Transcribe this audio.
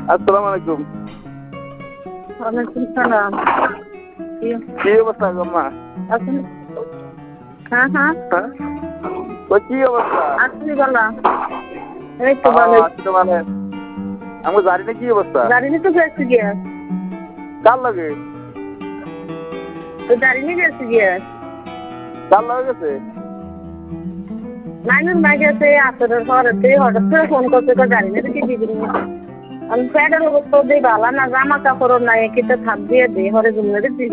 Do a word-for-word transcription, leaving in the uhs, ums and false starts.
আসসালামু আলাইকুম। ওয়ালাইকুম সালাম। কি অবস্থা গম্মা? আছেন? হ্যাঁ হ্যাঁ হ্যাঁ ওই কি অবস্থা? আছি বলা। এই তো ভালো। আছি তো মানে আমার গাড়ি নিয়ে কি অবস্থা? গাড়ি নিয়ে তো গেছি গিয়া। কার লাগে? তো গাড়ি নিয়ে গেছি গিয়া। কার লাগে গেছে? নাইনুর মা গেছে আসরের পরেতে হঠাৎ করে ফোন করছে তো গাড়ি নিয়ে কি দিবি না। আমি প্যাডের অবস্থা দিয়ে বালা না জামা কাপড় নাই কিতে থাক দিয়ে দে হরে জুমনে